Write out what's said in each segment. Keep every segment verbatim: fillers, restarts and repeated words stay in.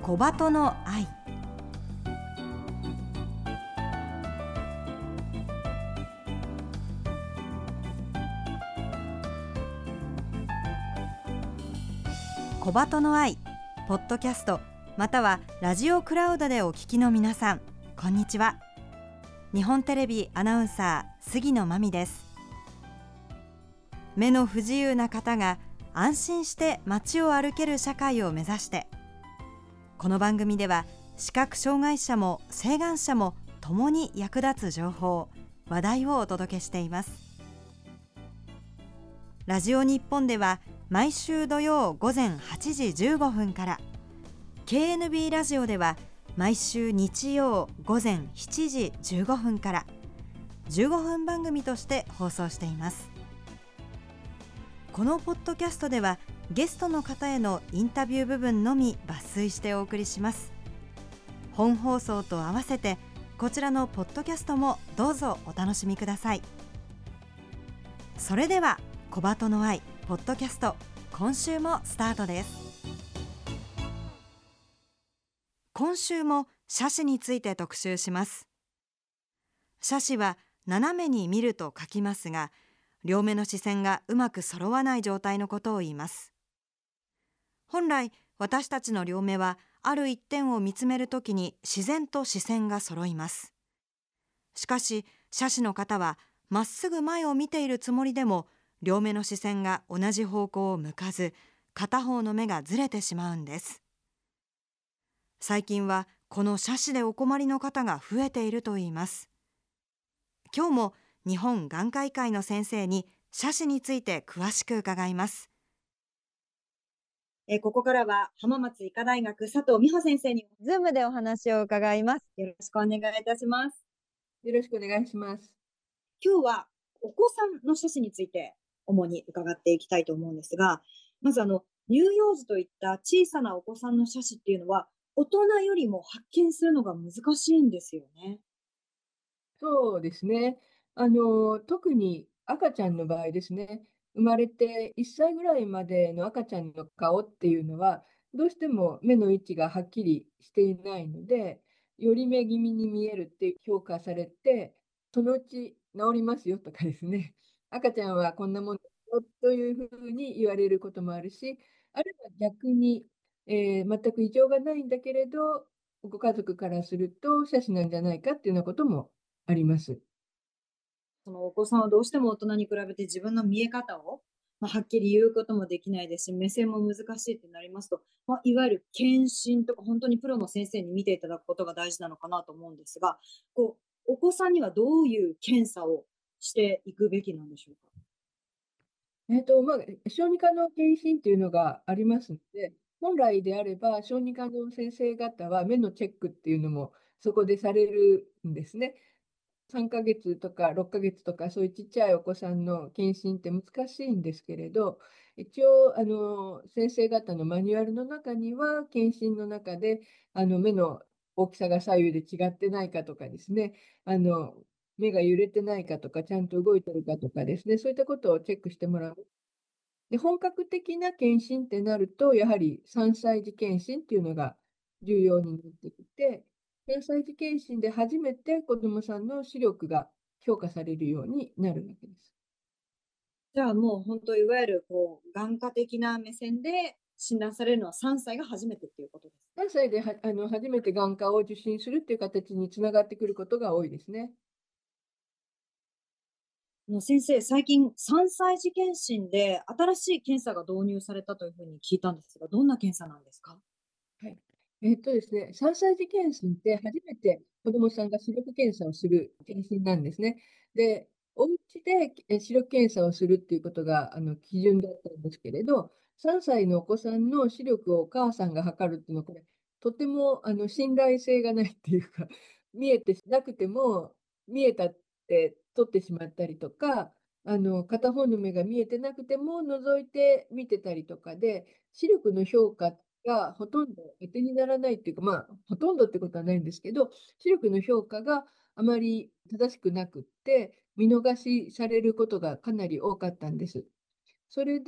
小鳩の愛。小鳩の愛ポッドキャストまたはラジオクラウドでお聞きの皆さん、こんにちは。日本テレビアナウンサー杉野真美です。目の不自由な方が安心して街を歩ける社会を目指して、この番組では視覚障害者も晴眼者も共に役立つ情報、話題をお届けしています。ラジオ日本では毎週土曜午前はちじじゅうごふんから、 ケーエヌビー ラジオでは毎週日曜午前しちじじゅうごふんからじゅうごふん番組として放送しています。このポッドキャストではゲストの方へのインタビュー部分のみ抜粋してお送りします。本放送と合わせてこちらのポッドキャストもどうぞお楽しみください。それでは小鳩の愛ポッドキャスト、今週もスタートです。今週も斜視について特集します。斜視は斜めに見ると書きますが、両目の視線がうまく揃わない状態のことを言います。本来私たちの両目はある一点を見つめるときに自然と視線が揃います。しかし斜視の方はまっすぐ前を見ているつもりでも両目の視線が同じ方向を向かず、片方の目がずれてしまうんです。最近はこの斜視でお困りの方が増えているといいます。今日も日本眼科医会の先生に斜視について詳しく伺います。えここからは浜松医科大学佐藤美穂先生にズームでお話を伺います。よろしくお願いいたします。 よろしくお願いします。 今日はお子さんの斜視について主に伺っていきたいと思うんですが、まずあの乳幼児といった小さなお子さんの斜視っていうのは大人よりも発見するのが難しいんですよね。 そうですね。あの、特に赤ちゃんの場合ですね、生まれていっさいぐらいまでの赤ちゃんの顔っていうのは、どうしても目の位置がはっきりしていないので、寄り目気味に見えるって評価されて、そのうち治りますよとかですね、赤ちゃんはこんなもんだよというふうに言われることもあるし、あるいは逆に、えー全く異常がないんだけれど、ご家族からすると斜視なんじゃないかっていうようなこともあります。 そのお子さんはどうしても大人に比べて自分の見え方を、まあ、はっきり言うこともできないですし、目線も難しいってなりますと、まあ、いわゆる検診とか本当にプロの先生に見ていただくことが大事なのかなと思うんですが、こうお子さんにはどういう検査をしていくべきなんでしょうか。 えっと、まあ、小児科の検診っていうのがありますので、本来であれば小児科の先生方は目のチェックっていうのもそこでされるんですね。さんかげつとかろっかげつとか、そういうちっちゃいお子さんの検診って難しいんですけれど、一応、あの、先生方のマニュアルの中には、検診の中で、あの、目の大きさが左右で違ってないかとかですね、あの、目が揺れてないかとか、ちゃんと動いてるかとかですね、そういったことをチェックしてもらう。で、本格的な検診ってなると、やはりさんさい児検診っていうのが重要になってきて、さんさい児検診で初めて子どもさんの視力が評価されるようになるわけです。 じゃあもう本当いわゆるこう眼科的な目線で診断されるのはさんさいが初めてっていうことです。 さんさいではあの初めて眼科を受診するっていう形につながってくることが多いですね。 あの先生、最近さんさい児検診で新しい検査が導入されたというふうに聞いたんですが、どんな検査なんですか？ はい。えっとですね、さんさい児検診って初めて子どもさんが視力検査をする検診なんですね。で、お家でえ視力検査をするっていうことがあの基準だったんですけれど、さんさいのお子さんの視力をお母さんが測るっていうのは、これ、とてもあの信頼性がないっていうか、見えてなくても、見えたって取ってしまったりとか、あの片方の目が見えてなくても覗いて見てたりとかで、視力の評価がほとんど当てにならないっていうか、まあ、ほとんどってことはないんですけど、視力の評価があまり正しくなくって、見逃しされることがかなり多かったんです。それで、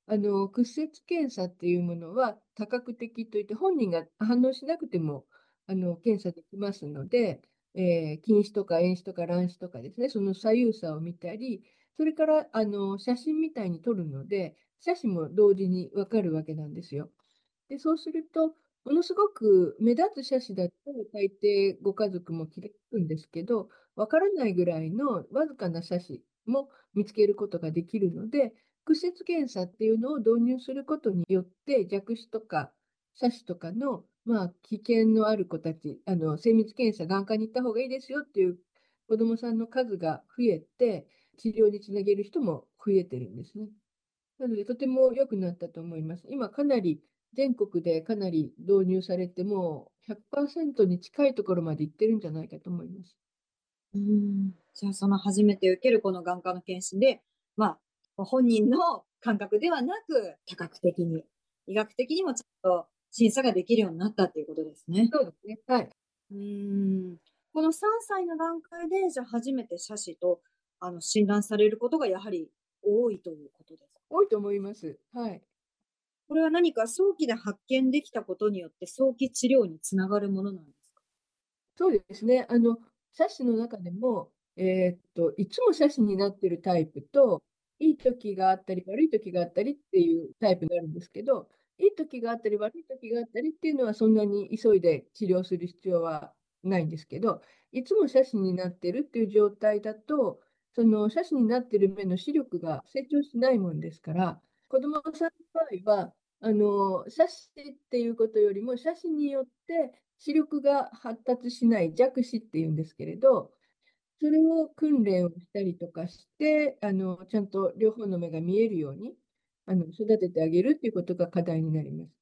あの、屈折検査っていうものは多角的といって、本人が反応しなくても、あの、検査できますので、えー近視とか遠視とか乱視とかですね、その左右差を見たり、それから、あの、写真みたいに撮るので、写真も同時にわかるわけなんですよ。で、そうすると、ものすごく目立つ写真だと、大抵ご家族も気が付くんですけど、わからないぐらいのわずかな写真も見つけることができるので、屈折検査っていうのを導入することによって、弱視とか斜視とかの、まあ、危険のある子たち、あの、精密検査、眼科に行った方がいいですよっていう子どもさんの数が増えて、治療につなげる人も増えてるんですね。なので、とても良くなったと思います。今かなり、全国でかなり導入されて、もうひゃくパーセントに近いところまで行ってるんじゃないかと思います。 うーん。じゃあ、その初めて受けるこの眼科の検診で、まあ、本人の感覚ではなく、多角的に、医学的にもちゃんと審査ができるようになったっていうことですね。 そうですね。はい。 うーん。このさんさいの段階で、じゃあ初めて斜視と、あの、診断されることがやはり多いということですか？ 多いと思います。はい。 これは何か早期で発見できたことによって、早期治療につながるものなんですか？ そうですね。あの、斜視の中でも、えーっと、いつも斜視になってるタイプと、いい時があったり、悪い時があったりっていうタイプがあるんですけど、いい時があったり、悪い時があったりっていうのは、そんなに急いで治療する必要はないんですけど、いつも斜視になってるっていう状態だと、その斜視になってる目の視力が成長しないもんですから、子供さんの場合は、あの、斜視っていうことよりも、斜視によって視力が発達しない弱視っていうんですけれど、それを訓練をしたりとかして、あの、ちゃんと両方の目が見えるように、あの、育ててあげるっていうことが課題になります。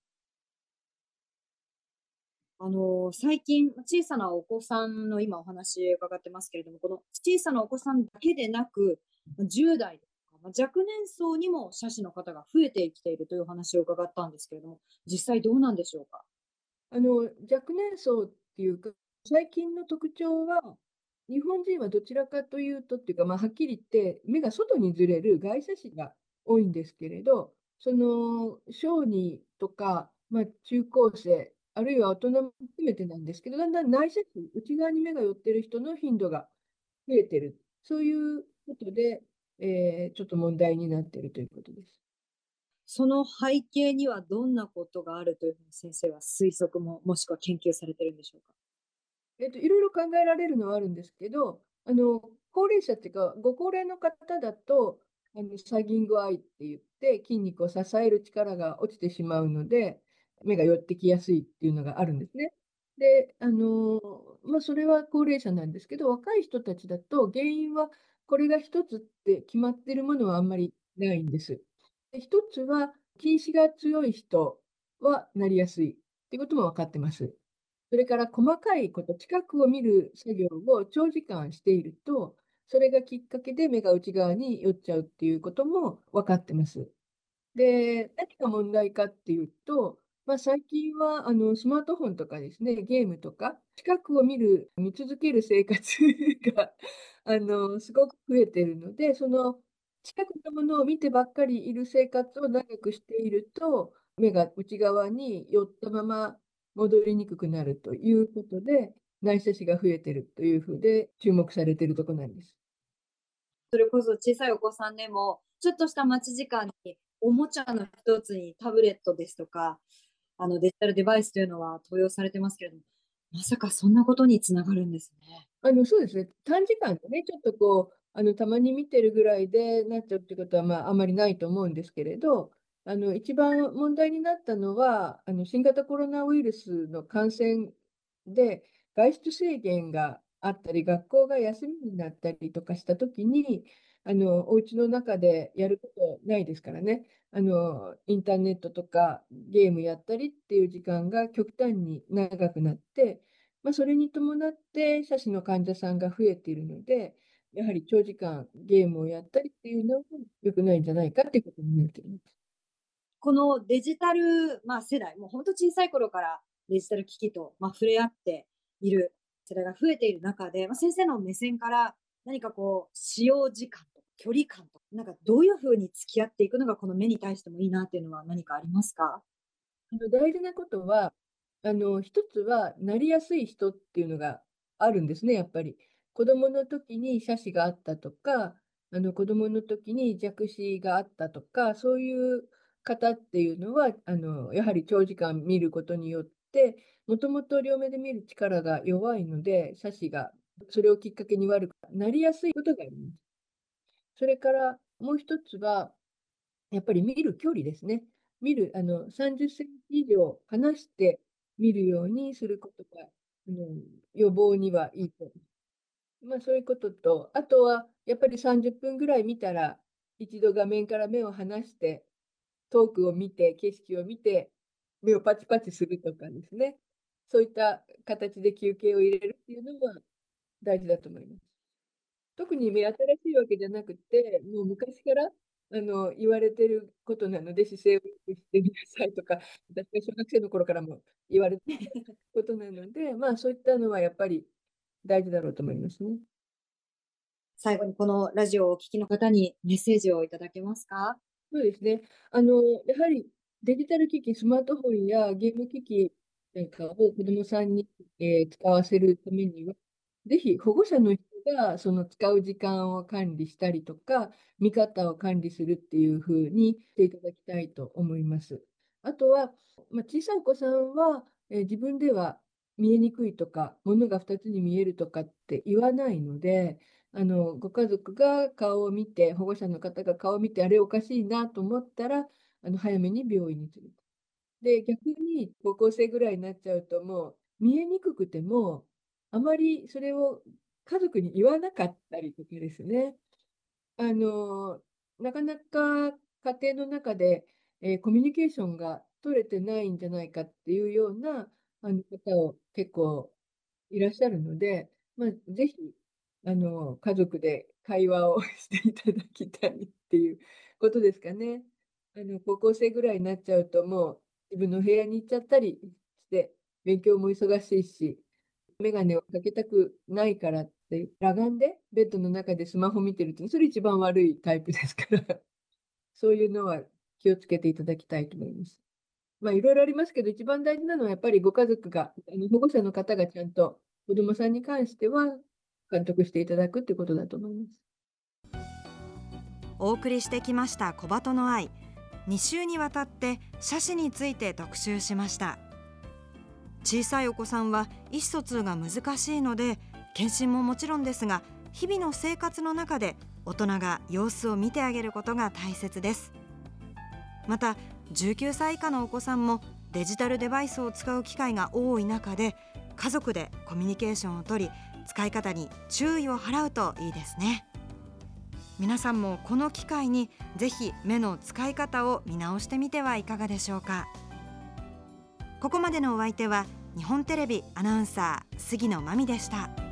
あの、最近、小さなお子さんの今お話伺ってますけれども、この小さなお子さんだけでなく、じゅう代とか、ま、若年層にも斜視の方が増えてきているというお話を伺ったんですけれども、実際どうなんでしょうか？ あの、若年層っていうか、最近の特徴は、日本人はどちらかというとっていうか、まあ、はっきり言って、目が外にずれる外斜視が多いんですけれど、その、小児とか、まあ、中高生、あるいは大人も含めてなんですけど、だんだん内斜視、内側に目が寄ってる人の頻度が増えてる。そういうことで、えーちょっと問題になっているということです。 その背景にはどんなことがあるというふうに先生は推測も、もしくは研究されてるんでしょうか？ えっと、いろいろ考えられるのはあるんですけど、あの、高齢者っていうか、ご高齢の方だと、あの、サギングアイって言って、筋肉を支える力が落ちてしまうので、目が寄ってきやすいっていうのがあるんですね。で、あの、まあ、それは高齢者なんですけど、若い人たちだと、原因はこれが一つって決まってるものはあんまりないんです。で、一つは、近視が強い人はなりやすいっていうことも分かってます。それから細かいこと、近くを見る作業を長時間していると、それがきっかけで目が内側に寄っちゃうっていうことも分かってます。で、何が問題かっていうと、まあ、最近はあのスマートフォンとかですね、ゲームとか、近くを見る見続ける生活があのすごく増えているので、その近くのものを見てばっかりいる生活を長くしていると、目が内側に寄ったまま戻りにくくなるということで、内斜視が増えているというふうで注目されているところなんです。 それこそ小さいお子さんでも、ちょっとした待ち時間におもちゃの一つにタブレットですとか、あのデジタルデバイスというのは投与されてますけれども、まさかそんなことにつながるんですね。 あの、そうですね。短時間でね、ちょっとこう、あの、たまに見てるぐらいでなっちゃうってことは、まあ、あまりないと思うんですけれど、あの、一番問題になったのは、あの、新型コロナウイルスの感染で、外出制限があったり、学校が休みになったりとかしたときに、あの、お家の中でやることないですからね。あの、インターネットとかゲームやったりっていう時間が極端に長くなって、まあ、それに伴って斜視の患者さんが増えているので、やはり長時間ゲームをやったりっていうのも良くないんじゃないかっていうことになっています。 このデジタル、まあ、世代、もう本当小さい頃からデジタル機器と、まあ、触れ合っている世代が増えている中で、まあ、先生の目線から何かこう、使用時間とか距離感とか、なんかどういうふうに付き合っていくのがこの目に対してもいいなっていうのは何かありますか？ あの大事なことは、あの一つはなりやすい人っていうのがあるんですね、やっぱり。子供の時に斜視があったとか、あの子供の時に弱視があったとか、そういう方っていうのは、あのやはり長時間見ることによって、もともと両目で見る力が弱いので、斜視がそれをきっかけに悪くなりやすいことがあります。それからもう一つは、やっぱり見る距離ですね。見る、あの、さんじゅっセンチ以上離して見るようにすることが、あの、予防にはいいと。まあ、そういうことと、あとはやっぱりさんじゅっぷんぐらい見たら、一度画面から目を離して、遠くを見て、景色を見て、目をパチパチするとかですね。そういった形で休憩を入れるっていうのは大事だと思います。特に目新しいわけじゃなくて、もう昔からあの言われてることなので、姿勢を良くしてみなさいとか、私が小学生の頃からも言われてることなので、まあそういったのはやっぱり大事だろうと思いますね。 最後にこのラジオをお聞きの方にメッセージをいただけますか？ そうですね。あの、やはりデジタル機器、スマートフォンやゲーム機器なんかを子どもさんに、えー使わせるためには、ぜひ保護者の人がその使う時間を管理したりとか、見方を管理するっていう風にしていただきたいと思います。あとは、まあ、小さいお子さんは、えー自分では見えにくいとか、ものがふたつに見えるとかって言わないので、あの、ご家族が顔を見て、保護者の方が顔を見て、あれおかしいなと思ったら、あの、早めに病院に連れて。で、逆に高校生ぐらいになっちゃうと、もう見えにくくても、あまりそれを家族に言わなかったりとかですね。あの、なかなか家庭の中で、えーコミュニケーションが取れてないんじゃないかっていうような、あの、方を結構いらっしゃるので、まあ、ぜひ、あの、家族で会話をしていただきたいっていうことですかね。あの、高校生ぐらいになっちゃうと、もう自分の部屋に行っちゃったりして、勉強も忙しいし、眼鏡をかけたくないからって、裸眼でベッドの中でスマホ見てるって、それ一番悪いタイプですから、そういうのは気をつけていただきたいと思います。まあ、いろいろありますけど、一番大事なのはやっぱりご家族が、あの保護者の方がちゃんと子どもさんに関しては監督していただくってことだと思います。 お送りしてきました小鳩の愛。に週にわたって斜視について特集しました。小さいお子さんは意思疎通が難しいので、検診ももちろんですが、日々の生活の中で大人が様子を見てあげることが大切です。またじゅうきゅうさい以下のお子さんもデジタルデバイスを使う機会が多い中で、家族でコミュニケーションをとり、使い方に注意を払うといいですね。皆さんもこの機会にぜひ目の使い方を見直してみてはいかがでしょうか。ここまでのお相手は日本テレビアナウンサー杉野真美でした。